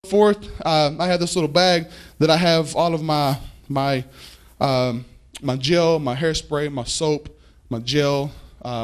forth. I have this little bag that I have all of my gel, my hairspray, my soap, my gel,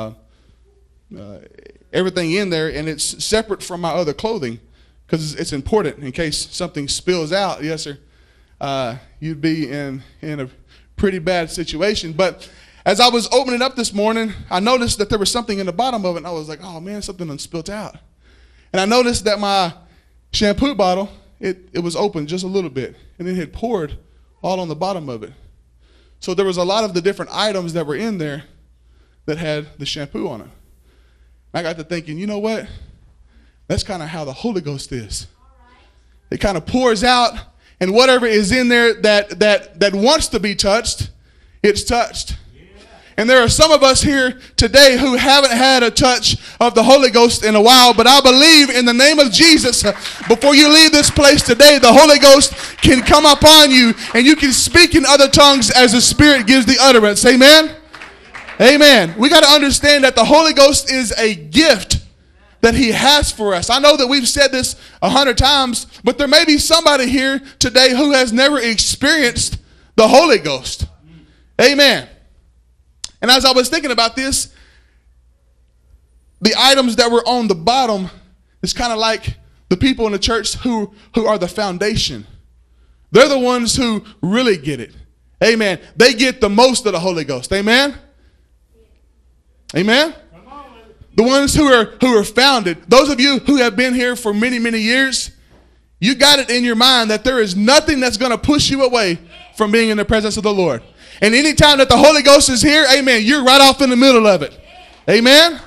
everything in there, and it's separate from my other clothing because it's important in case something spills out. Yes, sir. You'd be in a pretty bad situation. But as I was opening up this morning, I noticed that there was something in the bottom of it, and I was like, oh man, something done spilled out. And I noticed that my shampoo bottle, it was open just a little bit, and it had poured all on the bottom of it. So there was a lot of the different items that were in there that had the shampoo on it. I got to thinking, you know what? That's kind of how the Holy Ghost is. It kind of pours out, and whatever is in there that wants to be touched, it's touched. And there are some of us here today who haven't had a touch of the Holy Ghost in a while, but I believe in the name of Jesus, before you leave this place today, the Holy Ghost can come upon you and you can speak in other tongues as the Spirit gives the utterance. Amen? Amen. We got to understand that the Holy Ghost is a gift that He has for us. I know that we've said this 100 times, but there may be somebody here today who has never experienced the Holy Ghost. Amen. And as I was thinking about this, the items that were on the bottom is kind of like the people in the church who are the foundation. They're the ones who really get it. Amen. They get the most of the Holy Ghost. Amen. Amen. The ones who are founded. Those of you who have been here for many, many years, you got it in your mind that there is nothing that's going to push you away from being in the presence of the Lord. And anytime that the Holy Ghost is here, amen, you're right off in the middle of it. Amen?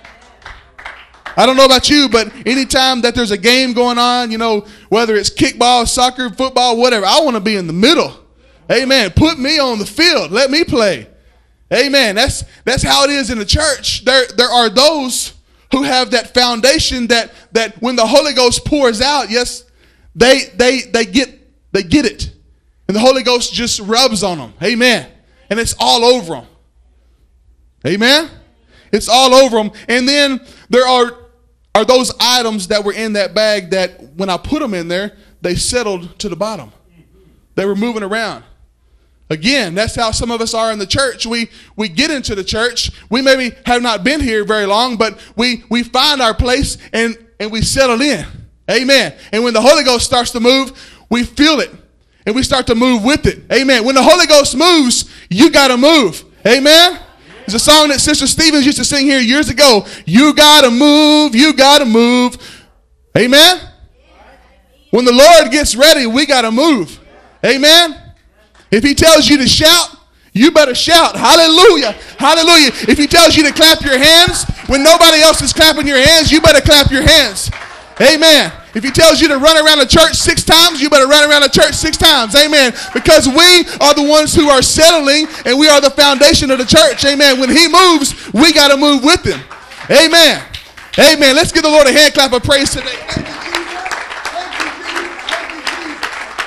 I don't know about you, but anytime that there's a game going on, you know, whether it's kickball, soccer, football, whatever, I want to be in the middle. Amen. Put me on the field. Let me play. Amen. That's how it is in the church. There are those who have that foundation that when the Holy Ghost pours out, yes, they get it. And the Holy Ghost just rubs on them. Amen. And it's all over them. Amen. It's all over them. And then there are those items that were in that bag that when I put them in there, they settled to the bottom. They were moving around. Again, that's how some of us are in the church. We get into the church. We maybe have not been here very long, but we find our place and we settle in. Amen. And when the Holy Ghost starts to move, we feel it. And we start to move with it. Amen. When the Holy Ghost moves, you got to move. Amen. There's a song that Sister Stevens used to sing here years ago. You got to move. You got to move. Amen. When the Lord gets ready, we got to move. Amen. If He tells you to shout, you better shout. Hallelujah. Hallelujah. If He tells you to clap your hands, when nobody else is clapping your hands, you better clap your hands. Amen. If He tells you to run around the church 6 times, you better run around the church 6 times. Amen. Because we are the ones who are settling and we are the foundation of the church. Amen. When He moves, we got to move with Him. Amen. Amen. Let's give the Lord a hand clap of praise today. Thank you, Jesus. Thank you, Jesus. Thank you, Jesus.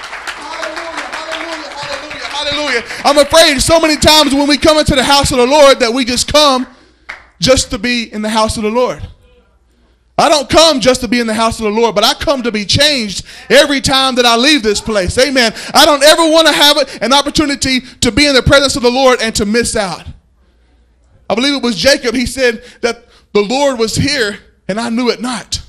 Hallelujah. Hallelujah. Hallelujah. Hallelujah. I'm afraid so many times when we come into the house of the Lord that we just come just to be in the house of the Lord. I don't come just to be in the house of the Lord, but I come to be changed every time that I leave this place. Amen. I don't ever want to have an opportunity to be in the presence of the Lord and to miss out. I believe it was Jacob. He said that the Lord was here and I knew it not.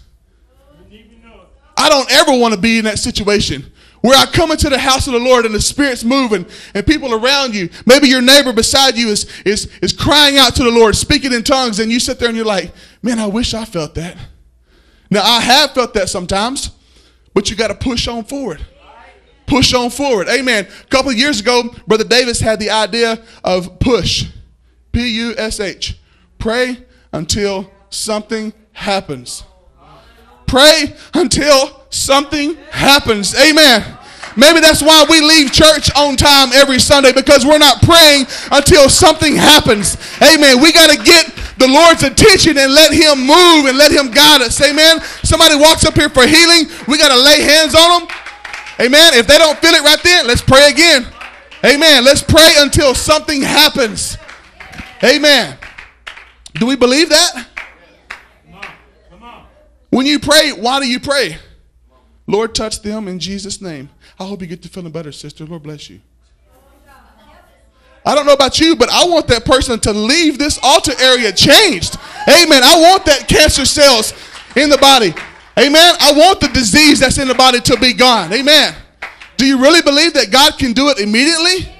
I don't ever want to be in that situation where I come into the house of the Lord and the Spirit's moving and people around you, maybe your neighbor beside you is crying out to the Lord, speaking in tongues, and you sit there and you're like, man, I wish I felt that. Now, I have felt that sometimes, but you got to push on forward. Push on forward. Amen. A couple of years ago, Brother Davis had the idea of push. P-U-S-H. Pray until something happens. Pray until something happens. Amen. Maybe that's why we leave church on time every Sunday, because we're not praying until something happens. Amen. We got to get the Lord's attention and let Him move and let Him guide us. Amen. Somebody walks up here for healing, we got to lay hands on them. Amen. If they don't feel it right then, let's pray again. Amen. Let's pray until something happens. Amen. Do we believe that? When you pray, why do you pray? Lord, touch them in Jesus' name. I hope you get to feeling better, sister. Lord bless you. I don't know about you, but I want that person to leave this altar area changed. Amen. I want that cancer cells in the body. Amen. I want the disease that's in the body to be gone. Amen. Do you really believe that God can do it immediately?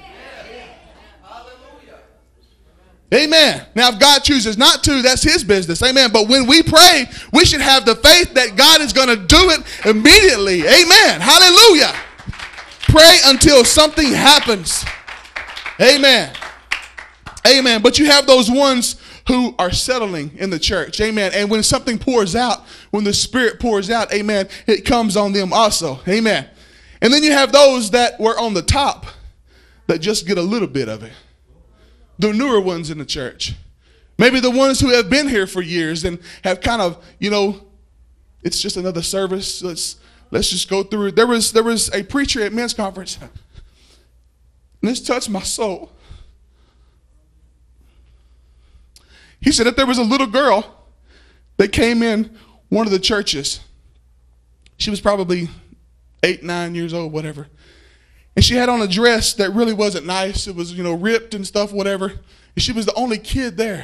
Amen. Now, if God chooses not to, that's his business. Amen. But when we pray, we should have the faith that God is going to do it immediately. Amen. Hallelujah. Pray until something happens. Amen. Amen. But you have those ones who are settling in the church. Amen. And when something pours out, when the Spirit pours out, amen, it comes on them also. Amen. And then you have those that were on the top that just get a little bit of it. The newer ones in the church. Maybe the ones who have been here for years and have kind of, it's just another service. Let's just go through it. There was a preacher at men's conference. And this touched my soul. He said that there was a little girl that came in one of the churches. She was probably 8, 9 years old, whatever. And she had on a dress that really wasn't nice. It was, ripped and stuff, whatever. And she was the only kid there.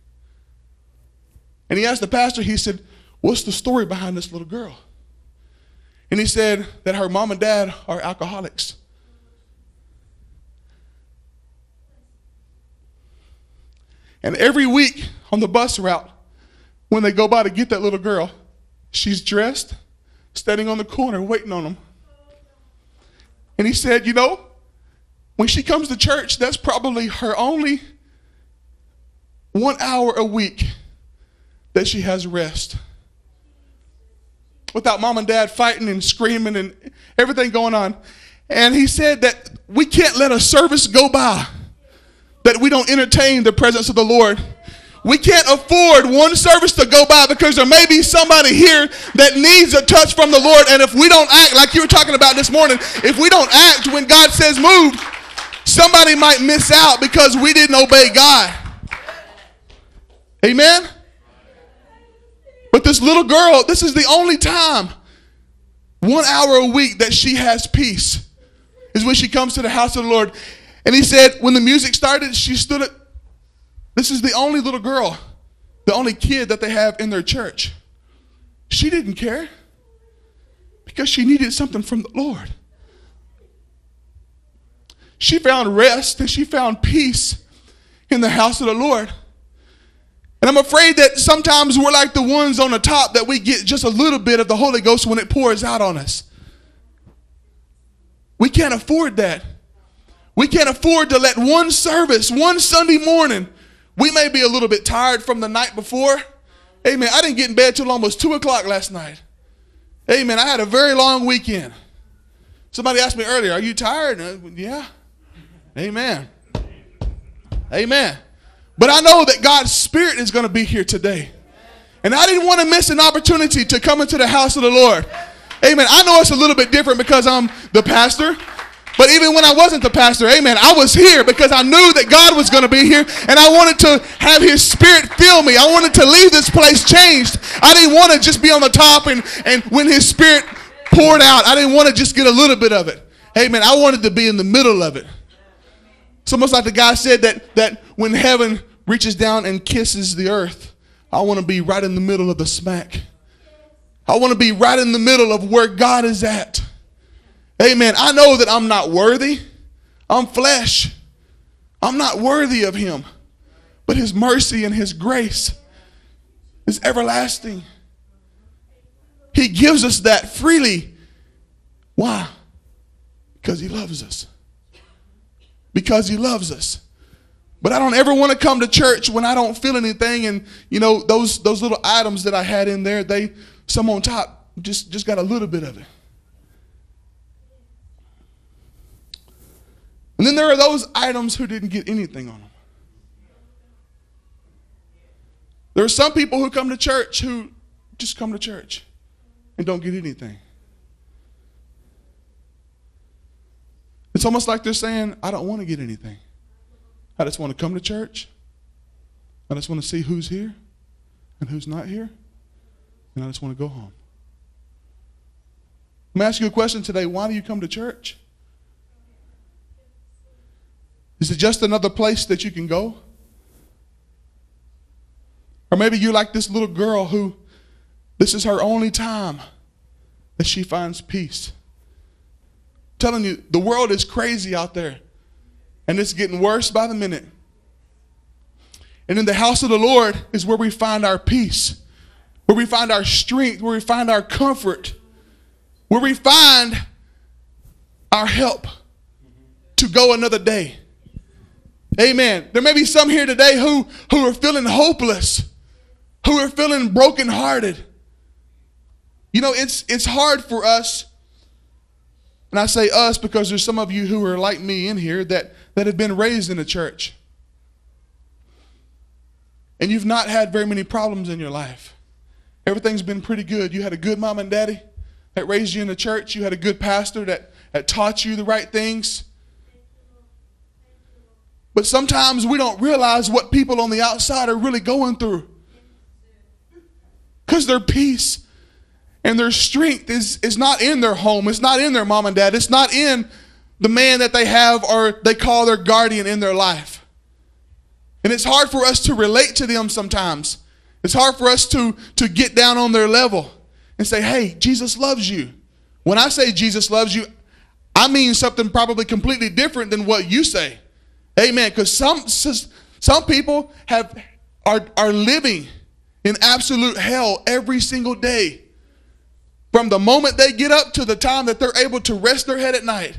And he asked the pastor, he said, what's the story behind this little girl? And he said that her mom and dad are alcoholics. And every week on the bus route, when they go by to get that little girl, she's dressed, standing on the corner, waiting on them. And he said, when she comes to church, that's probably her only 1 hour a week that she has rest. Without mom and dad fighting and screaming and everything going on. And he said that we can't let a service go by that we don't entertain the presence of the Lord. We can't afford one service to go by because there may be somebody here that needs a touch from the Lord. And if we don't act, like you were talking about this morning, if we don't act when God says move, somebody might miss out because we didn't obey God. Amen? But this little girl, this is the only time, 1 hour a week that she has peace is when she comes to the house of the Lord. And he said when the music started, she stood up. This is the only little girl, the only kid that they have in their church. She didn't care because she needed something from the Lord. She found rest and she found peace in the house of the Lord. And I'm afraid that sometimes we're like the ones on the top that we get just a little bit of the Holy Ghost when it pours out on us. We can't afford that. We can't afford to let one service, one Sunday morning, we may be a little bit tired from the night before. Amen. I didn't get in bed till almost 2 o'clock last night. Amen. I had a very long weekend. Somebody asked me earlier, are you tired? Yeah. Amen. Amen. But I know that God's Spirit is going to be here today. And I didn't want to miss an opportunity to come into the house of the Lord. Amen. I know it's a little bit different because I'm the pastor. But even when I wasn't the pastor, amen, I was here because I knew that God was going to be here. And I wanted to have his Spirit fill me. I wanted to leave this place changed. I didn't want to just be on the top and when his Spirit poured out, I didn't want to just get a little bit of it. Amen. I wanted to be in the middle of it. It's almost like the guy said that when heaven reaches down and kisses the earth, I want to be right in the middle of the smack. I want to be right in the middle of where God is at. Amen. I know that I'm not worthy. I'm flesh. I'm not worthy of him. But his mercy and his grace is everlasting. He gives us that freely. Why? Because he loves us. Because he loves us. But I don't ever want to come to church when I don't feel anything. And, those little items that I had in there, some on top just got a little bit of it. And then there are those items who didn't get anything on them. There are some people who come to church who just come to church and don't get anything. It's almost like they're saying, I don't want to get anything. I just want to come to church. I just want to see who's here and who's not here. And I just want to go home. Let me ask you a question today. Why do you come to church? Is it just another place that you can go? Or maybe you're like this little girl who this is her only time that she finds peace. I'm telling you, the world is crazy out there. And it's getting worse by the minute. And in the house of the Lord is where we find our peace, where we find our strength, where we find our comfort, where we find our help to go another day. Amen. There may be some here today who are feeling hopeless, who are feeling brokenhearted. You know, it's hard for us, and I say us because there's some of you who are like me in here that have been raised in the church. And you've not had very many problems in your life. Everything's been pretty good. You had a good mom and daddy that raised you in the church. You had a good pastor that taught you the right things. But sometimes we don't realize what people on the outside are really going through. Because their peace and their strength is not in their home. It's not in their mom and dad. It's not in the man that they have or they call their guardian in their life. And it's hard for us to relate to them sometimes. It's hard for us to get down on their level and say, hey, Jesus loves you. When I say Jesus loves you, I mean something probably completely different than what you say. Amen. Because some people are living in absolute hell every single day. From the moment they get up to the time that they're able to rest their head at night.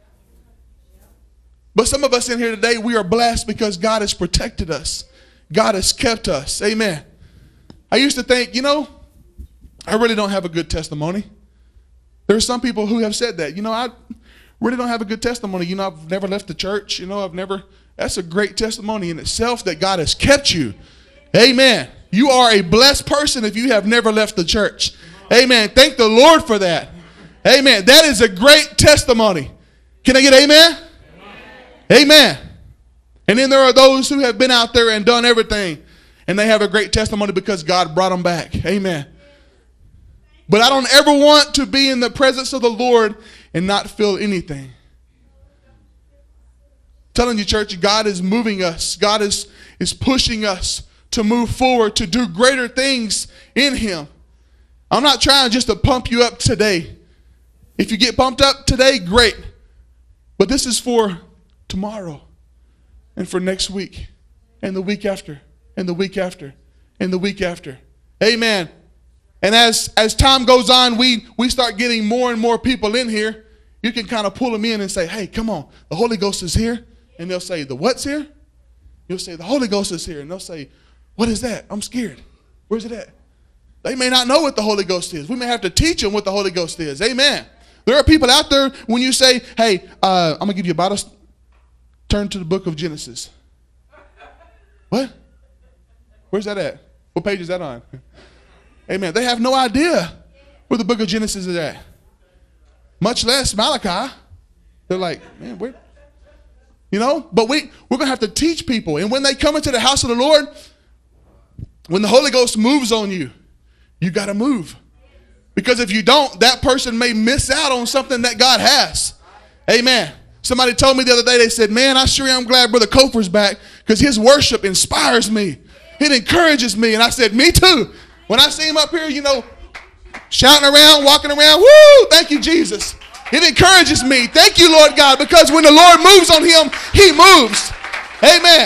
But some of us in here today, we are blessed because God has protected us. God has kept us. Amen. I used to think, I really don't have a good testimony. There are some people who have said that. I really don't have a good testimony. I've never left the church. That's a great testimony in itself that God has kept you. Amen. You are a blessed person if you have never left the church. Amen. Thank the Lord for that. Amen. That is a great testimony. Can I get amen? Amen. And then there are those who have been out there and done everything, and they have a great testimony because God brought them back. Amen. But I don't ever want to be in the presence of the Lord and not feel anything. I'm telling you, church, God is moving us. God is pushing us to move forward, to do greater things in Him. I'm not trying just to pump you up today. If you get pumped up today, great. But this is for tomorrow and for next week and the week after and the week after and the week after. Amen. And as time goes on, we start getting more and more people in here. You can kind of pull them in and say, hey, come on, the Holy Ghost is here. And they'll say, the what's here? You'll say, the Holy Ghost is here. And they'll say, what is that? I'm scared. Where's it at? They may not know what the Holy Ghost is. We may have to teach them what the Holy Ghost is. Amen. There are people out there when you say, hey, I'm going to give you a Bible. Turn to the book of Genesis. What? Where's that at? What page is that on? Amen. They have no idea where the book of Genesis is at. Much less Malachi. They're like, man, where? But we're going to have to teach people. And when they come into the house of the Lord, when the Holy Ghost moves on you, you got to move. Because if you don't, that person may miss out on something that God has. Amen. Somebody told me the other day, they said, man, I sure am glad Brother Kofer's back because his worship inspires me. It encourages me. And I said, me too. When I see him up here, shouting around, walking around, woo, thank you, Jesus. It encourages me. Thank you, Lord God, because when the Lord moves on him, he moves. Amen.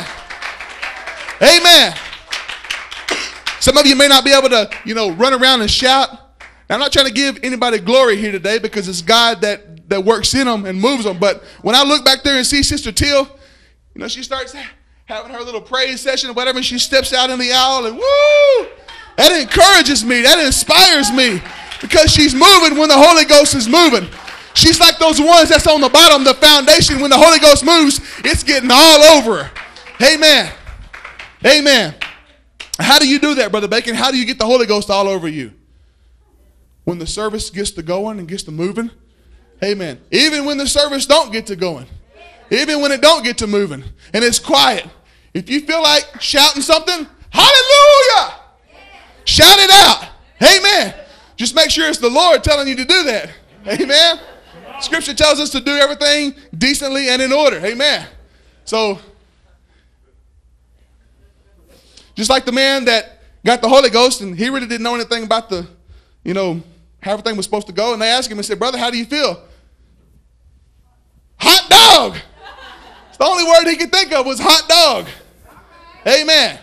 Amen. Some of you may not be able to, run around and shout. Now, I'm not trying to give anybody glory here today because it's God that works in them and moves them. But when I look back there and see Sister Till, she starts having her little praise session or whatever, and she steps out in the aisle and woo! That encourages me. That inspires me because she's moving when the Holy Ghost is moving. She's like those ones that's on the bottom, the foundation. When the Holy Ghost moves, it's getting all over her. Amen. Amen. How do you do that, Brother Bacon? How do you get the Holy Ghost all over you? When the service gets to going and gets to moving. Amen. Even when the service don't get to going. Even when it don't get to moving. And it's quiet. If you feel like shouting something, hallelujah. Shout it out. Amen. Just make sure it's the Lord telling you to do that. Amen. Scripture tells us to do everything decently and in order. Amen. So, just like the man that got the Holy Ghost and he really didn't know anything about the, how everything was supposed to go. And they asked him and said, brother, how do you feel? Hot dog. The only word he could think of was hot dog. Amen.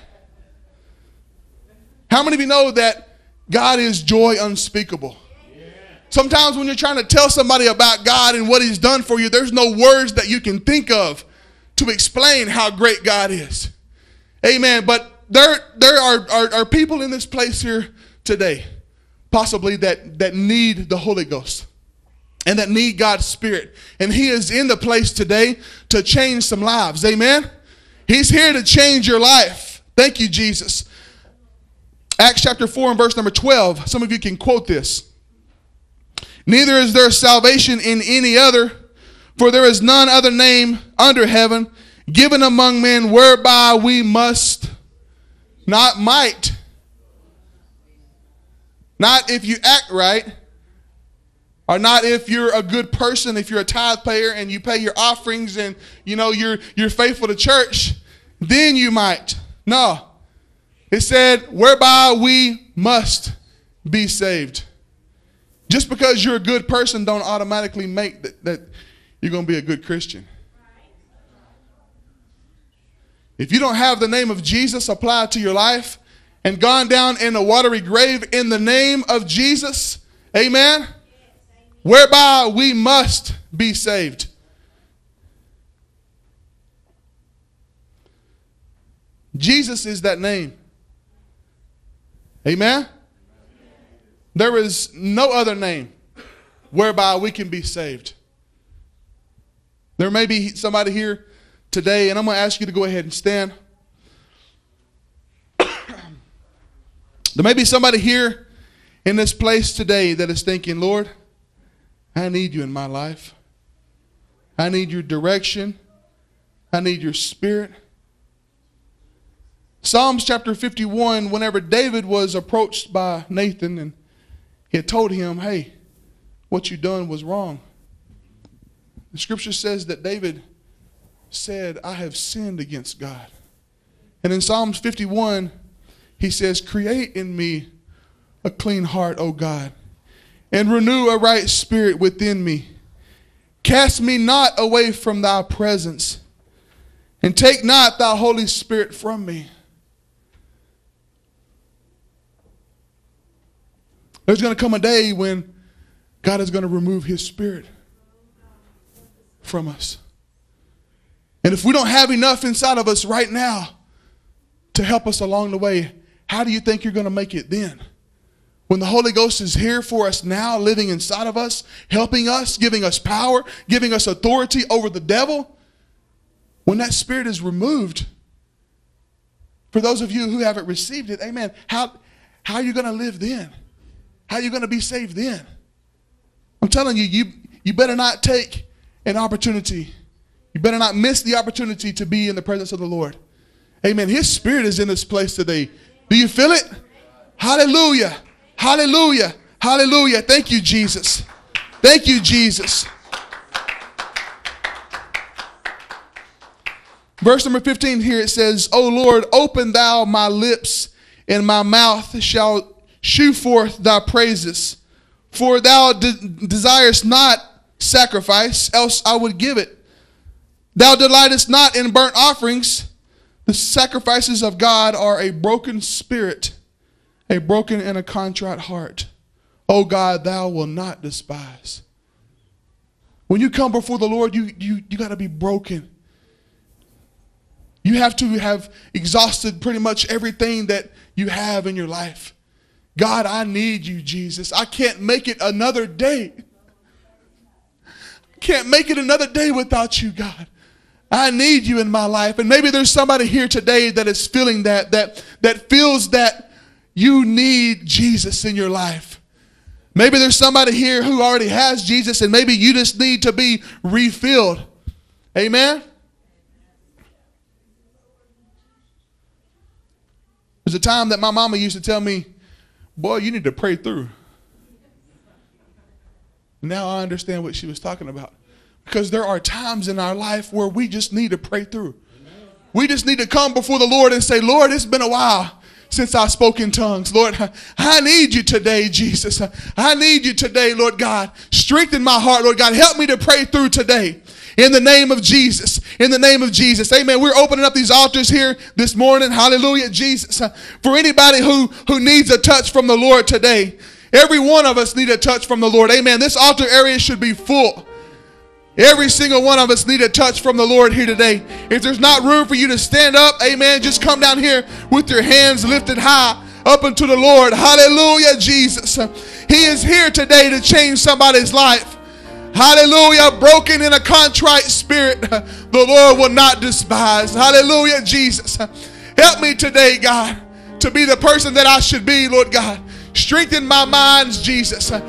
How many of you know that God is joy unspeakable? Sometimes when you're trying to tell somebody about God and what he's done for you, there's no words that you can think of to explain how great God is. Amen. But there are people in this place here today, possibly that need the Holy Ghost and that need God's Spirit. And he is in the place today to change some lives. Amen. He's here to change your life. Thank you, Jesus. Acts chapter 4 and verse number 12. Some of you can quote this. Neither is there salvation in any other, for there is none other name under heaven given among men whereby we must, not might, not if you act right, or not if you're a good person, if you're a tithe payer and you pay your offerings and you're faithful to church, then you might. No. It said whereby we must be saved. Just because you're a good person don't automatically make that you're going to be a good Christian. If you don't have the name of Jesus applied to your life and gone down in a watery grave in the name of Jesus, amen, whereby we must be saved. Jesus is that name. Amen. There is no other name whereby we can be saved. There may be somebody here today, and I'm going to ask you to go ahead and stand. There may be somebody here in this place today that is thinking, Lord, I need you in my life. I need your direction. I need your Spirit. Psalms chapter 51, whenever David was approached by Nathan and he had told him, hey, what you done was wrong. The scripture says that David said, I have sinned against God. And in Psalms 51, he says, create in me a clean heart, O God, and renew a right spirit within me. Cast me not away from thy presence, and take not thy Holy Spirit from me. There's going to come a day when God is going to remove his Spirit from us. And if we don't have enough inside of us right now to help us along the way, how do you think you're going to make it then? When the Holy Ghost is here for us now, living inside of us, helping us, giving us power, giving us authority over the devil, when that Spirit is removed, for those of you who haven't received it, amen, how are you going to live then? How are you going to be saved then? I'm telling you, you better not take an opportunity. You better not miss the opportunity to be in the presence of the Lord. Amen. His Spirit is in this place today. Do you feel it? Hallelujah. Hallelujah. Hallelujah. Thank you, Jesus. Thank you, Jesus. Verse number 15 here, it says, O Lord, open thou my lips, and my mouth shall shew forth thy praises. For thou desirest not sacrifice, else I would give it. Thou delightest not in burnt offerings. The sacrifices of God are a broken spirit, a broken and a contrite heart. O God, thou will not despise. When you come before the Lord, you got to be broken. You have to have exhausted pretty much everything that you have in your life. God, I need you, Jesus. I can't make it another day. Can't make it another day without you, God. I need you in my life. And maybe there's somebody here today that is feeling that feels that you need Jesus in your life. Maybe there's somebody here who already has Jesus and maybe you just need to be refilled. Amen? There's a time that my mama used to tell me, boy, you need to pray through. Now I understand what she was talking about. Because there are times in our life where we just need to pray through. We just need to come before the Lord and say, Lord, it's been a while since I spoke in tongues. Lord, I need you today, Jesus. I need you today, Lord God. Strengthen my heart, Lord God. Help me to pray through today. In the name of Jesus. In the name of Jesus. Amen. We're opening up these altars here this morning. Hallelujah, Jesus. For anybody who needs a touch from the Lord today. Every one of us need a touch from the Lord. Amen. This altar area should be full. Every single one of us need a touch from the Lord here today. If there's not room for you to stand up, amen, just come down here with your hands lifted high up unto the Lord. Hallelujah, Jesus. He is here today to change somebody's life. Hallelujah. Broken in a contrite spirit, the Lord will not despise. Hallelujah, Jesus. Help me today, God, to be the person that I should be, Lord God. Strengthen my minds, Jesus.